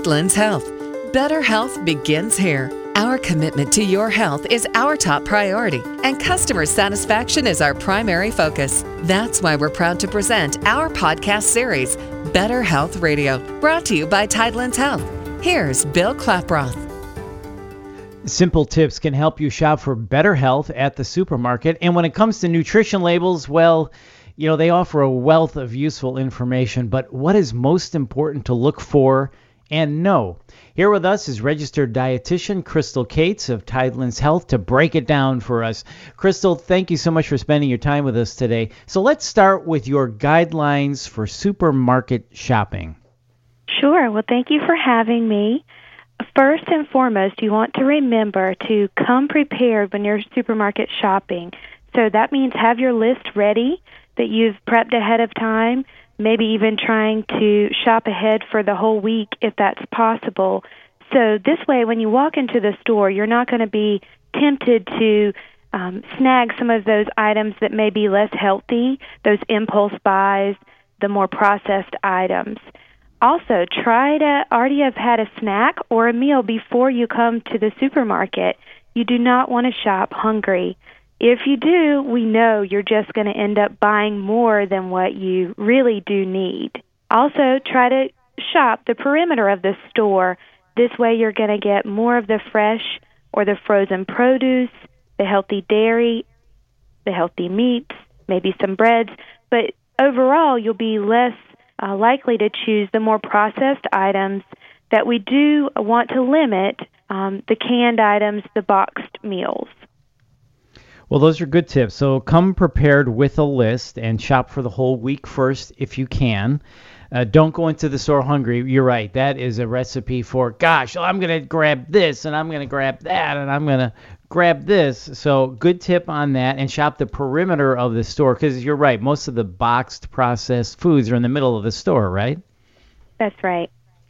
Tidelands Health. Better health begins here. Our commitment to your health is our top priority, and customer satisfaction is our primary focus. That's why we're proud to present our podcast series, Better Health Radio, brought to you by Tidelands Health. Here's Bill Klaproth. Simple tips can help you shop for better health at the supermarket. And when it comes to nutrition labels, well, they offer a wealth of useful information. But what is most important to look for and know? Here with us is registered dietitian Crystal Cates of Tidelands Health to break it down for us. Crystal, thank you so much for spending your time with us today. So let's start with your guidelines for supermarket shopping. Sure. Well, thank you for having me. First and foremost, you want to remember to come prepared when you're supermarket shopping. So that means have your list ready that you've prepped ahead of time, maybe even trying to shop ahead for the whole week if that's possible. So this way, when you walk into the store, you're not going to be tempted to snag some of those items that may be less healthy, those impulse buys, the more processed items. Also, try to already have had a snack or a meal before you come to the supermarket. You do not want to shop hungry. If you do, we know you're just going to end up buying more than what you really do need. Also, try to shop the perimeter of the store. This way you're going to get more of the fresh or the frozen produce, the healthy dairy, the healthy meats, maybe some breads. But overall, you'll be less likely to choose the more processed items that we do want to limit, the canned items, the boxed meals. Well, those are good tips. So come prepared with a list and shop for the whole week first if you can. Don't go into the store hungry. You're right. That is a recipe for, gosh, I'm going to grab this and I'm going to grab that and I'm going to grab this. So good tip on that, and shop the perimeter of the store, because you're right. Most of the boxed processed foods are in the middle of the store, right? That's right.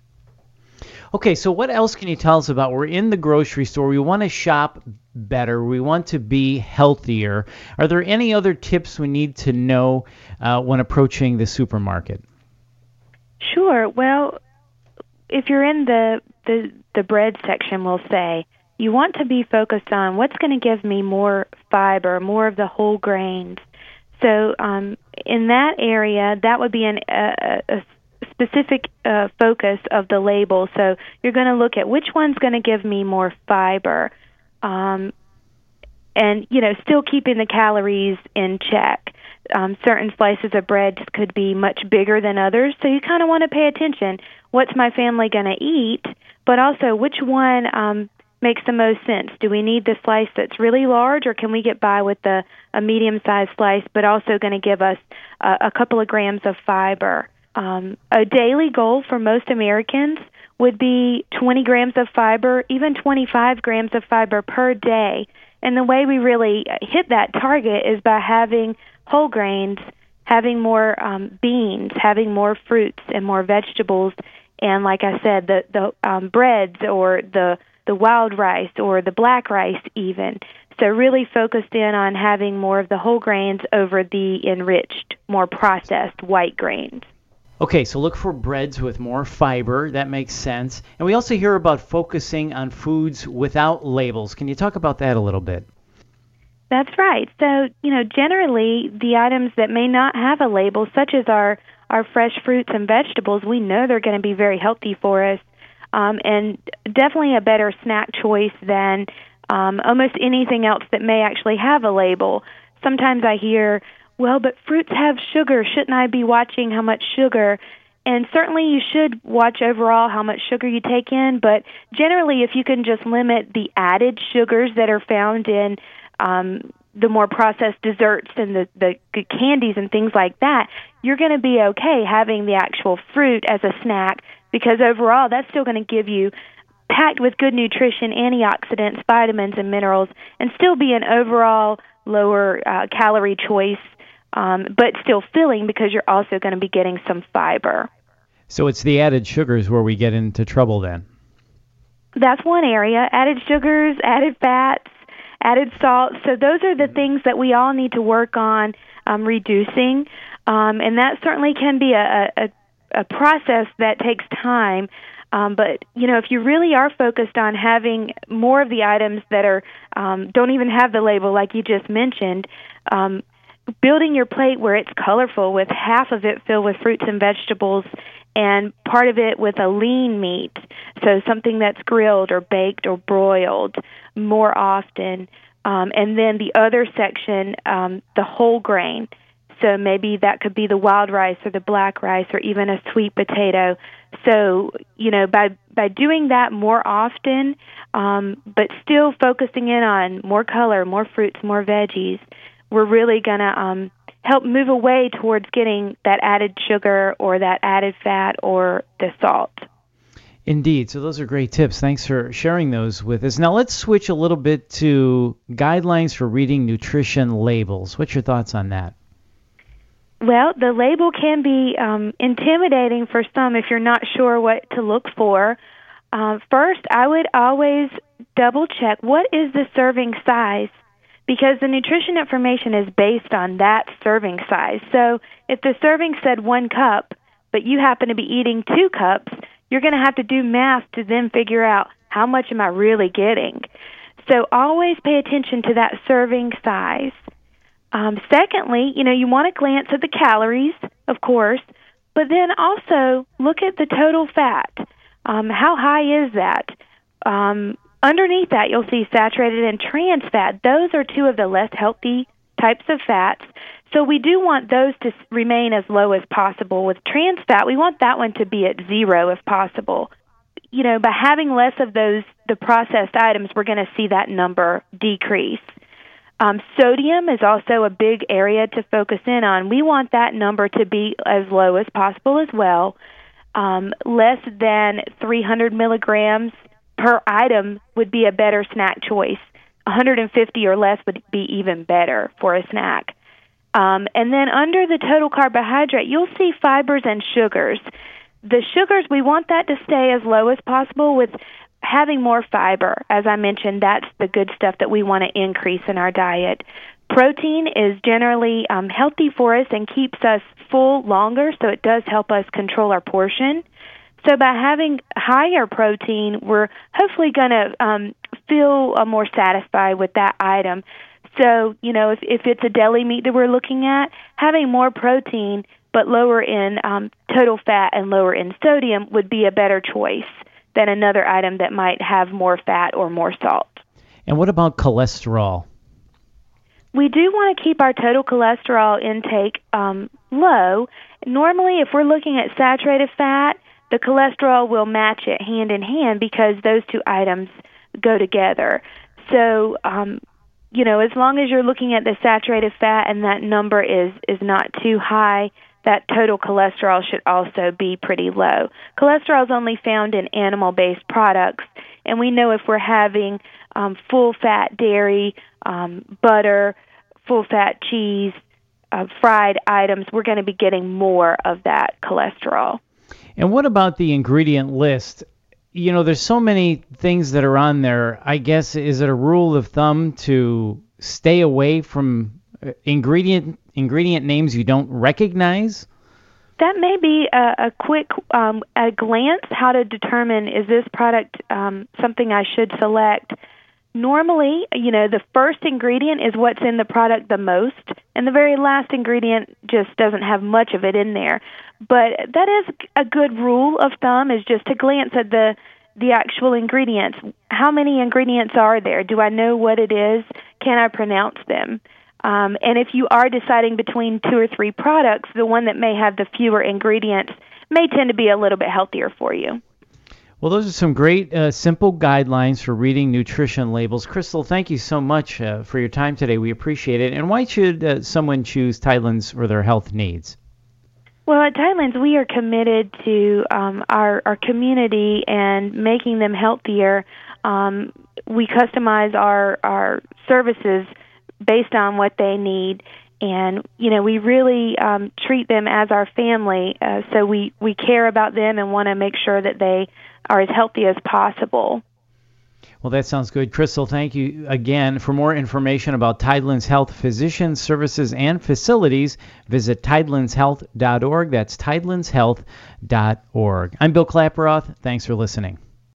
Okay, so what else can you tell us about? We're in the grocery store. We want to shop better. We want to be healthier. Are there any other tips we need to know when approaching the supermarket? Sure. Well, if you're in the bread section, we'll say, you want to be focused on what's going to give me more fiber, more of the whole grains. So in that area, that would be a specific focus of the label. So you're going to look at which one's going to give me more fiber, and still keeping the calories in check. Certain slices of bread could be much bigger than others, so you kind of want to pay attention. What's my family going to eat? But also, which one makes the most sense? Do we need the slice that's really large, or can we get by with a medium-sized slice, but also going to give us a couple of grams of fiber? A daily goal for most Americans would be 20 grams of fiber, even 25 grams of fiber per day. And the way we really hit that target is by having whole grains, having more beans, having more fruits and more vegetables, and like I said, the breads or the wild rice or the black rice even. So really focused in on having more of the whole grains over the enriched, more processed white grains. Okay, so look for breads with more fiber. That makes sense. And we also hear about focusing on foods without labels. Can you talk about that a little bit? That's right. So, generally the items that may not have a label, such as our fresh fruits and vegetables, we know they're going to be very healthy for us, and definitely a better snack choice than almost anything else that may actually have a label. Sometimes I hear, well, but fruits have sugar. Shouldn't I be watching how much sugar? And certainly you should watch overall how much sugar you take in, but generally if you can just limit the added sugars that are found in the more processed desserts and the candies and things like that, you're going to be okay having the actual fruit as a snack, because overall that's still going to give you packed with good nutrition, antioxidants, vitamins, and minerals, and still be an overall lower calorie choice, but still filling, because you're also going to be getting some fiber. So it's the added sugars where we get into trouble then? That's one area. Added sugars, added fats, added salt. So those are the things that we all need to work on reducing. And that certainly can be a a process that takes time. But, if you really are focused on having more of the items that are don't even have the label like you just mentioned, building your plate where it's colorful with half of it filled with fruits and vegetables and part of it with a lean meat, so something that's grilled or baked or broiled more often, and then the other section, the whole grain. So maybe that could be the wild rice or the black rice or even a sweet potato. So, by doing that more often, but still focusing in on more color, more fruits, more veggies, we're really going to help move away towards getting that added sugar or that added fat or the salt. Indeed. So those are great tips. Thanks for sharing those with us. Now let's switch a little bit to guidelines for reading nutrition labels. What's your thoughts on that? Well, the label can be intimidating for some if you're not sure what to look for. First, I would always double check what is the serving size, because the nutrition information is based on that serving size. So if the serving said 1 cup, but you happen to be eating 2 cups, you're going to have to do math to then figure out how much am I really getting. So always pay attention to that serving size. Secondly, you want to glance at the calories, of course, but then also look at the total fat. How high is that? Underneath that, you'll see saturated and trans fat. Those are 2 of the less healthy types of fats. So we do want those to remain as low as possible. With trans fat, we want that one to be at 0 if possible. By having less of those, the processed items, we're going to see that number decrease. Sodium is also a big area to focus in on. We want that number to be as low as possible as well. Less than 300 milligrams per item would be a better snack choice. 150 or less would be even better for a snack. And then under the total carbohydrate, you'll see fibers and sugars. The sugars, we want that to stay as low as possible with having more fiber. As I mentioned, that's the good stuff that we want to increase in our diet. Protein is generally healthy for us and keeps us full longer, so it does help us control our portion. So by having higher protein, we're hopefully going to feel more satisfied with that item. So, if it's a deli meat that we're looking at, having more protein but lower in total fat and lower in sodium would be a better choice than another item that might have more fat or more salt. And what about cholesterol? We do want to keep our total cholesterol intake low. Normally, if we're looking at saturated fat, the cholesterol will match it hand in hand because those 2 items go together. So, as long as you're looking at the saturated fat and that number is not too high, that total cholesterol should also be pretty low. Cholesterol is only found in animal-based products, and we know if we're having full-fat dairy, butter, full-fat cheese, fried items, we're going to be getting more of that cholesterol. And what about the ingredient list? There's so many things that are on there. I guess, is it a rule of thumb to stay away from ingredient names you don't recognize? That may be a quick a glance how to determine, is this product something I should select? Normally, the first ingredient is what's in the product the most, and the very last ingredient just doesn't have much of it in there. But that is a good rule of thumb, is just to glance at the actual ingredients. How many ingredients are there? Do I know what it is? Can I pronounce them? And if you are deciding between 2 or 3 products, the one that may have the fewer ingredients may tend to be a little bit healthier for you. Well, those are some great simple guidelines for reading nutrition labels. Crystal, thank you so much for your time today. We appreciate it. And why should someone choose Tidelands for their health needs? Well, at Tidelands, we are committed to our community and making them healthier. We customize our services based on what they need, and we really treat them as our family. So we care about them and want to make sure that they are as healthy as possible. Well, that sounds good. Crystal, thank you again. For more information about Tidelands Health physician services and facilities, visit tidelandshealth.org. That's tidelandshealth.org. I'm Bill Klaproth. Thanks for listening.